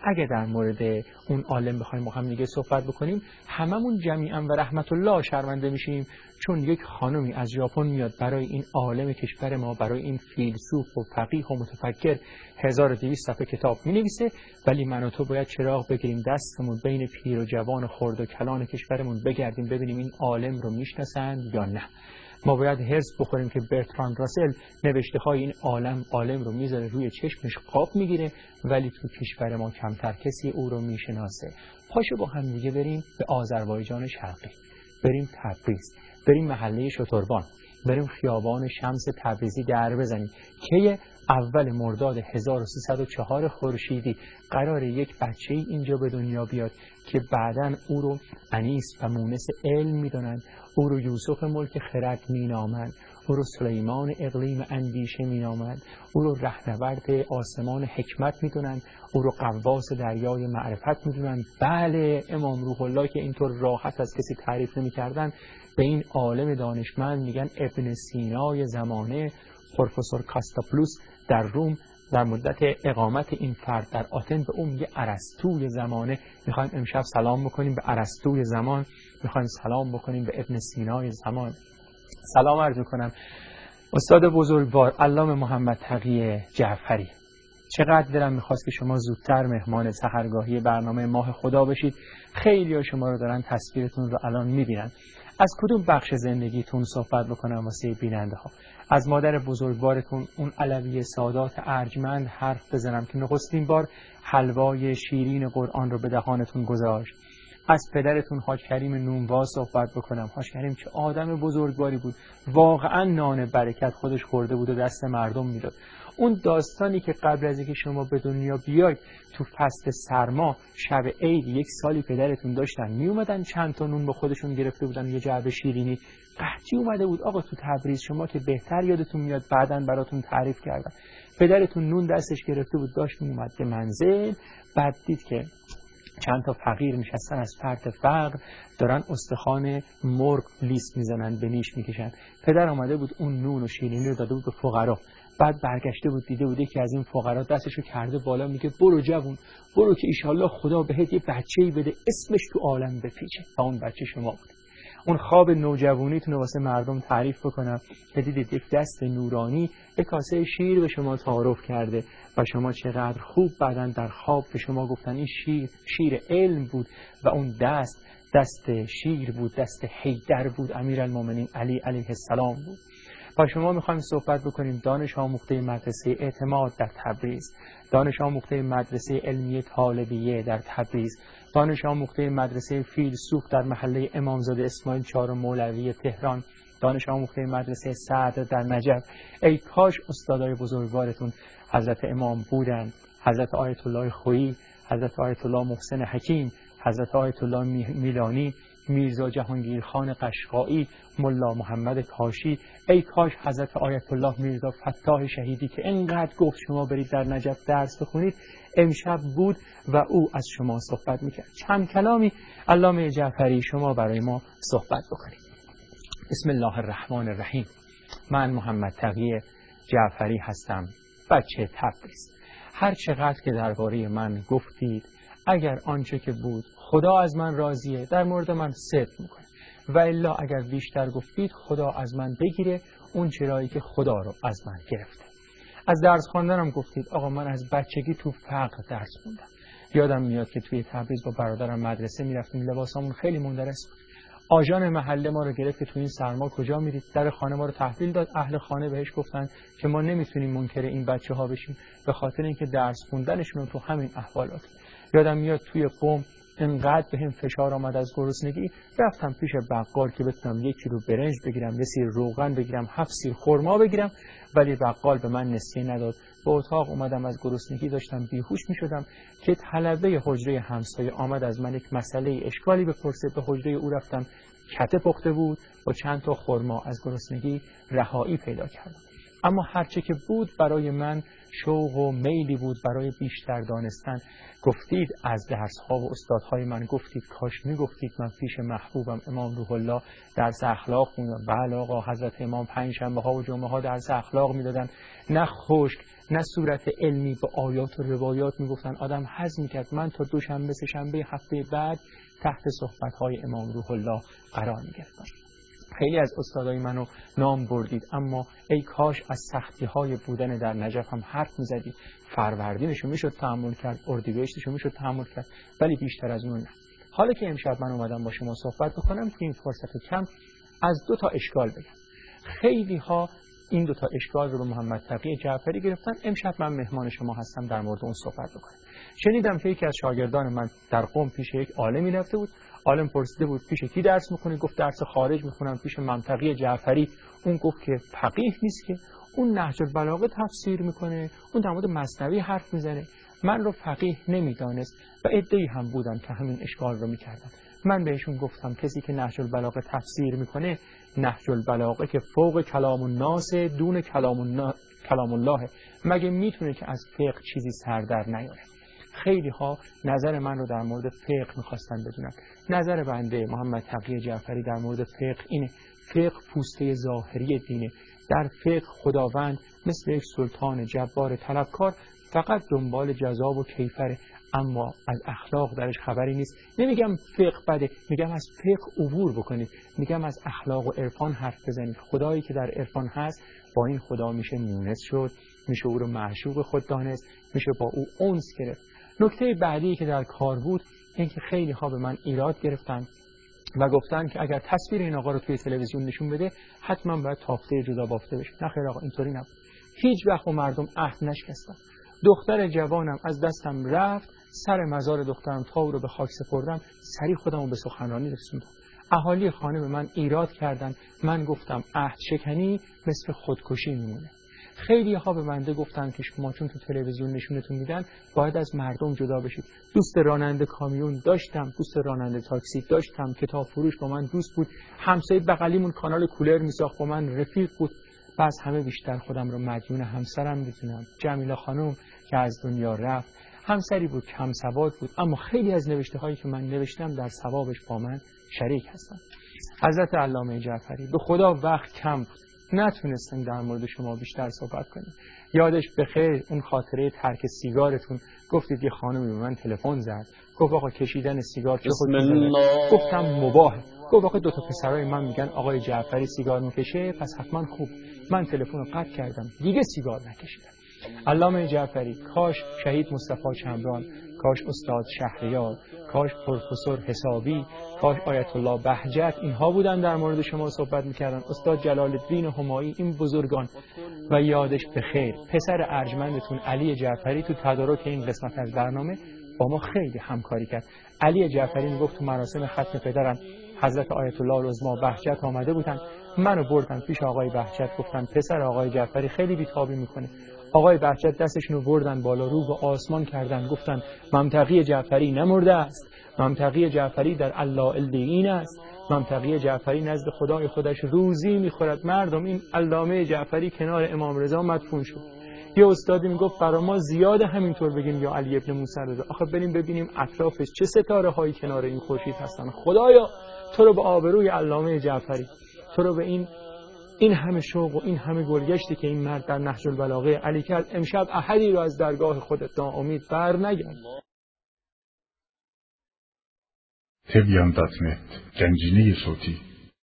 اگه در مورد اون عالم بخوایم با هم دیگه صحبت بکنیم هممون جمیعا و رحمت الله شرمنده میشیم، چون یک خانمی از ژاپن میاد برای این عالم کشور ما، برای این فیلسوف و فقیه و متفکر 1200 صفحه کتاب مینویسه، ولی من و تو باید چراغ بگیریم دستمون بین پیر و جوان و خرد و کلان کشورمون بگردیم ببینیم این عالم رو میشناسند یا نه. ما باید هرس بخوریم که برتراند راسل نوشته های این عالم رو میذاره روی چشمش خواب میگیره، ولی تو کشور ما کمتر کسی او رو میشناسه. پاشو با هم دیگه بریم به آذربایجان شرقی، بریم تبریز، بریم محله شتربان، بریم خیابان شمس تبریزی در بزنیم که اول مرداد 1304 خورشیدی قرار یک بچه اینجا به دنیا بیاد که بعداً او رو انیس و مونس علم میدونن، او رو یوسف ملک خرد مینامند، او رو سلیمان اقلیم اندیشه مینامند، او رو رهنورد آسمان حکمت میدونن، او رو غواص دریای معرفت میدونن. بله، امام روح الله که اینطور راحت از کسی تعریف نمی‌کردن به این عالم دانشمند میگن ابن سینای زمانه. پروفسور کاستاپلوس در روم در مدت اقامت این فرد در آتن به اون میگه ارسطوی زمانه. میخوایم امشب سلام بکنیم به ارسطوی زمان، میخوایم سلام بکنیم به ابن سینای زمان. سلام عرض میکنم استاد بزرگوار علامه محمد تقی جعفری. چقدر دلم میخواست که شما زودتر مهمان سحرگاهی برنامه ماه خدا بشید. خیلی ها شما رو دارن تصویرتون رو الان میبینن. از کدوم بخش زندگیتون صحبت بکنم واسه بیننده ها؟ از مادر بزرگوارتون اون علوی سادات ارجمند حرف بزنم که نخستین بار حلوای شیرین قرآن رو به دهانتون گذاشت؟ از پدرتون حاج کریم نونوا صحبت بکنم؟ حاج کریم چه آدم بزرگواری بود، واقعا نان برکت خودش خورده بود و دست مردم میداد. اون داستانی که قبل از اینکه شما به دنیا بیاید تو فصل سرما شب عید یک سالی پدرتون داشتن می اومدن چند تا نون با خودشون گرفته بودن، یه جعبه شیرینی قحطی اومده بود آقا تو تبریز، شما که بهتر یادتون میاد بعداً براتون تعریف کردن. پدرتون نون دستش گرفته بود داشت می اومد به منزل، بعد دید که چند تا فقیر نشستن از فرط فقر دارن استخوان مرغ لیست میزنن به نیش میکشن. پدر آمده بود اون نون و شیرینی رو داده بود به فقرا. بعد برگشته بود دیده بود که از این فقرا دستشو کرده بالا میگه برو جوون برو که ایشالله خدا بهت یه بچه‌ای بده اسمش تو عالم بپیچه. و اون بچه شما بود. اون خواب نوجوانیتون رو واسه مردم تعریف بکنم که دیدید یک دست نورانی یک کاسه شیر به شما تعارف کرده و شما چقدر خوب بعداً در خواب به شما گفتن این شیر علم بود و اون دست شیر بود، دست حیدر بود، امیرالمومنین علی علیه السلام بود. با شما میخوایم صحبت بکنیم دانش آموخته مدرسه اعتماد در تبریز، دانش آموخته مدرسه علمی طالبیه در تبریز، دانش آموخته مدرسه فیلسوف در محله امامزاده اسماعیل چهارم مولوی تهران، دانش آموخته مدرسه سعد در نجف. ای کاش استادای بزرگوارتون حضرت امام بودن، حضرت آیت الله خویی، حضرت آیت الله محسن حکیم، حضرت آیت الله میلانی، میرزا جهانگیر خان قشقایی، ملا محمد کاشی. ای کاش حضرت آیت الله میرزا فتاح شهیدی که اینقدر گفت شما برید در نجف درس بخونید امشب بود و او از شما صحبت میکرد. چند کلامی علامه جعفری شما برای ما صحبت بکنید. بسم الله الرحمن الرحیم. من محمد تقی جعفری هستم، بچه تبریز. هر چقدر که درباره من گفتید، اگر آنچه که بود خدا از من راضیه در مورد من صدق میکنه و الا اگر بیشتر گفتید خدا از من بگیره اون چرایی که خدا رو از من گرفته. از درس خواندنم گفتید آقا من از بچگی تو فقر درس خوندم. یادم میاد که توی تبریز با برادرم مدرسه میرفتیم، لباسامون خیلی مندرس بود. آژان محله ما رو گرفت که تو این سرما کجا میرید؟ در خانه ما رو تحویل داد. اهل خانه بهش گفتن که ما نمیتونیم منکر این بچه‌ها بشیم به خاطر اینکه درس خوندنشون تو همین احوالات. یادم میاد توی قم انقدر بهم فشار آمد از گرسنگی رفتم پیش بقال که بتونم 1 کیلو برنج بگیرم، 1 سیر روغن بگیرم، 7 سیر خرما بگیرم، ولی بقال به من نسیه نداد. به اتاق اومدم از گرسنگی داشتم بیهوش میشدم که طلبه حجره همسایه آمد از من یک مسئله اشکالی بپرسه. به حجره او رفتم، کته پخته بود با چند تا خرما، از گرسنگی رهایی پیدا کردم. اما هرچه که بود برای من شوق و میلی بود برای بیشتر دانستن. گفتید از درس‌ها و استادهای من، گفتید کاش میگفتید من پیش محبوبم امام روح الله درس اخلاق خوندم. بله آقا، حضرت امام پنجشنبه‌ها و جمعه‌ها درس اخلاق میدادن، نه خشک نه صورت علمی، به آیات و روایات میگفتن، آدم هضم میکرد. من تا دوشنبه سه‌شنبه هفته بعد تحت صحبت‌های امام روح الله قرار میگرفتم. خیلی از استادای منو نام بردید، اما ای کاش از سختی‌های بودن در نجف هم حرف می‌زدید. فروردینشو میشد تحمل کرد، اردیبهشتشو میشد تحمل کرد، ولی بیشتر از اون نه. حالا که امشب من اومدم با شما صحبت بکنم، تو این فرصت کم از 2 تا اشکال بگم. خیلی ها این 2 تا اشکال رو به محمد تقی جعفری گرفتن. امشب من مهمان شما هستم در مورد اون صحبت بکنم. شنیدم که یکی از شاگردان من در قم پیش یک عالمی رفته بود. عالم پرسیده بود پیش کی درس می‌خونی؟ گفت درس خارج می‌خونم پیش محمد تقی جعفری. اون گفت که فقیه نیست که، اون نهج البلاغه تفسیر میکنه، اون در مورد مثنوی حرف میزنه. من رو فقیه نمیدانست و عده‌ای هم بودن که همین اشکال رو میکردن. من بهشون گفتم کسی که نهج البلاغه تفسیر میکنه، نهج البلاغه که فوق کلام الناس دون کلام الله، مگه میتونه که از فقه چیزی سر در نیاره؟ خیلی ها نظر من رو در مورد فقه میخواستن بدونن. نظر بنده محمد تقی جعفری در مورد فقه اینه: فقه پوسته ظاهری دینه. در فقه خداوند مثل یک سلطان جبار طلبکار فقط دنبال جزا و کیفره، اما از اخلاق درش خبری نیست. نمیگم فقه بده، میگم از فقه عبور بکنید، میگم از اخلاق و عرفان حرف بزنید. خدایی که در عرفان هست، با این خدا میشه مونس شد، میشه او رو معشوق خود دانست، میشه با او انس گرفت. نکته بعدی که در کار بود این که خیلی ها به من ایراد گرفتن و گفتن که اگر تصویر این آقا رو توی تلویزیون نشون بده حتما باید تافته جدا بافته بشه. نه خیر آقا، اینطوری نبود. هیچ وقت با مردم عهد نشکستم. دختر جوانم از دستم رفت، سر مزار دخترم تا او رو به خاک سپردم، سری خودم رو به سخنرانی رسوندم. اهالی خانه به من ایراد کردن. من گفتم عهد شکنی مثل خودکشی میمونه. خیلی ها به بنده گفتن که شما چون تو تلویزیون نشونتون میدن باید از مردم جدا بشید. دوست راننده کامیون داشتم، دوست راننده تاکسی داشتم، کتاب فروش با من دوست بود، همسایه بغلیمون کانال کولر میساخت با من رفیق بود. و از همه بیشتر خودم رو مدیون همسرم میدونم، جمیله خانم که از دنیا رفت. همسری بود که هم سواد بود، اما خیلی از نوشته هایی که من نوشتم در ثوابش با من شریک هستن. حضرت علامه جعفری، به خدا وقت کم بود، نتونستیم در مورد شما بیشتر صحبت کنیم. یادش بخیر اون خاطره ترک سیگارتون، گفتید یه خانمی به من تلفن زد، گفت آقا کشیدن سیگار چه خود می‌کنه؟ گفتم مباهه. گفت آقا 2 تا پسرای من میگن آقای جعفری سیگار میکشه، پس حتما خوب. من تلفن رو قطع کردم، دیگه سیگار نکشیدم. علامه جعفری، کاش شهید مصطفی چمران، کاش استاد شهریار، کاش پروفسور حسابی، کاش آیت الله بهجت اینها بودن در مورد شما صحبت میکردن، استاد جلال الدین همایی، این بزرگان. و یادش بخیر پسر ارجمندتون علی جعفری تو تدارک این قسمت از برنامه با ما خیلی همکاری کرد. علی جعفری میگفت تو مراسم ختم پدرم حضرت آیت الله العظما بهجت آمده بودن، منو بردن پیش آقای بهجت، گفتن پسر آقای جعفری خیلی بیتابی میکنه. آقای بهجت دستشونو بردن بالا، رو به آسمان کردن، گفتن محمد تقی جعفری نمرده است، محمد تقی جعفری در الله الدین است، محمد تقی جعفری نزد خدای خودش روزی میخورد. مردم این علامه جعفری کنار امام رضا مدفون شد. یه استادی میگفت برای ما زیاده همینطور بگیم یا علی ابن موسی رضا، آخه بریم ببینیم اطرافش چه ستاره هایی کنار این خورشید هستن. خدایا تو رو به آبروی علامه جعفری، تو رو به این همه شوق و این همه گلگشتی که این مرد در نهج البلاغه علی کرد، امشب احدی رو از درگاه خودت ناامید بر نگرد. تبیان.net گنجینه صوتی